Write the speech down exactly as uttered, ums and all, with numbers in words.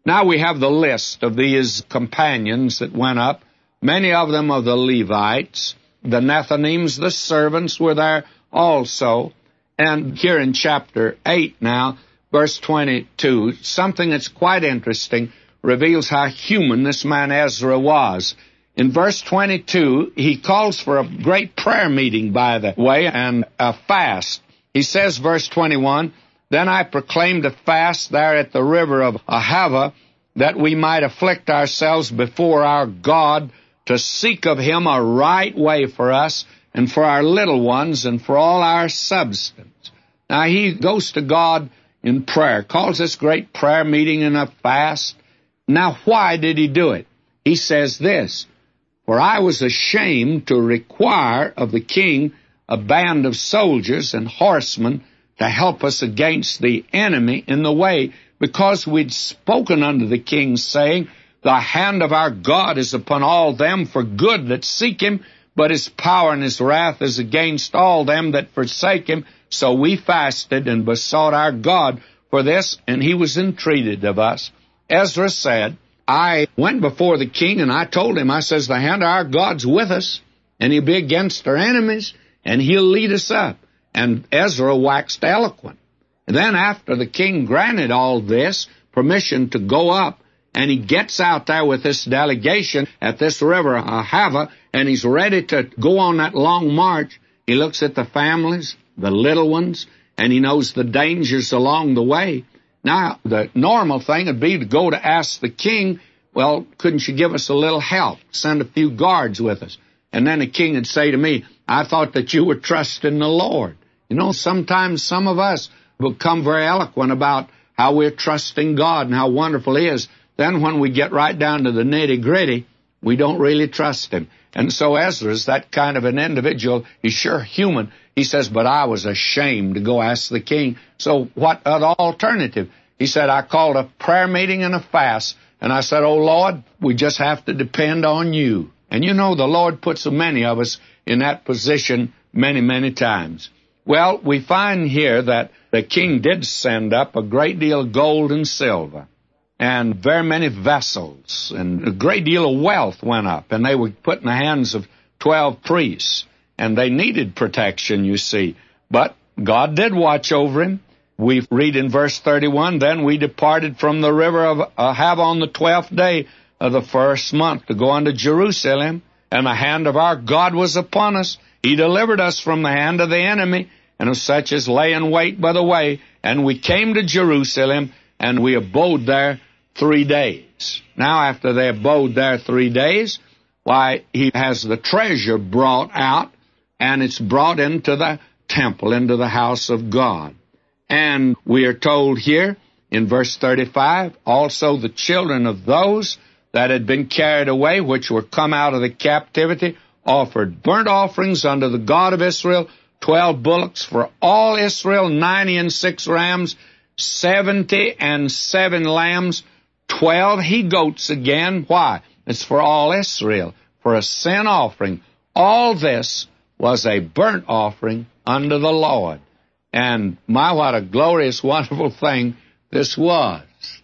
Now we have the list of these companions that went up. Many of them are the Levites. The Nethinims, the servants, were there also. And here in chapter eight now, verse twenty-two, something that's quite interesting reveals how human this man Ezra was. In verse twenty-two, he calls for a great prayer meeting, by the way, and a fast. He says, verse twenty-one, "Then I proclaimed a fast there at the river of Ahava, that we might afflict ourselves before our God, to seek of him a right way for us, and for our little ones, and for all our substance." Now he goes to God in prayer, calls this great prayer meeting and a fast. Now why did he do it? He says this, "For I was ashamed to require of the king a band of soldiers and horsemen to help us against the enemy in the way, because we'd spoken unto the king, saying, The hand of our God is upon all them for good that seek him, but his power and his wrath is against all them that forsake him. So we fasted and besought our God for this, and he was entreated of us." Ezra said, "I went before the king, and I told him, I says, the hand of our God's with us, and he'll be against our enemies, and he'll lead us up." And Ezra waxed eloquent. And then after the king granted all this, permission to go up, and he gets out there with this delegation at this river Ahava, and he's ready to go on that long march. He looks at the families, the little ones, and he knows the dangers along the way. Now, the normal thing would be to go to ask the king, "Well, couldn't you give us a little help? Send a few guards with us." And then the king would say to me, "I thought that you were trusting the Lord." You know, sometimes some of us become very eloquent about how we're trusting God and how wonderful He is. Then when we get right down to the nitty-gritty, we don't really trust Him. And so Ezra's that kind of an individual. He's sure human. He says, "But I was ashamed to go ask the king." So what an alternative? He said, "I called a prayer meeting and a fast, and I said, oh, Lord, we just have to depend on you." And you know, the Lord put so many of us in that position many, many times. Well, we find here that the king did send up a great deal of gold and silver, and very many vessels, and a great deal of wealth went up, and they were put in the hands of twelve priests, and they needed protection, you see. But God did watch over him. We read in verse thirty-one, "Then we departed from the river of Ahava on the twelfth day of the first month to go unto Jerusalem, and the hand of our God was upon us. He delivered us from the hand of the enemy, and of such as lay in wait by the way. And we came to Jerusalem, and we abode there three days." Now, after they abode there three days, why, he has the treasure brought out, and it's brought into the temple, into the house of God. And we are told here in verse thirty-five, "Also the children of those that had been carried away, which were come out of the captivity, offered burnt offerings unto the God of Israel, twelve bullocks for all Israel, ninety and six rams, seventy and seven lambs, twelve he-goats again." Why? It's for all Israel, for a sin offering. All this was a burnt offering unto the Lord. And my, what a glorious, wonderful thing this was.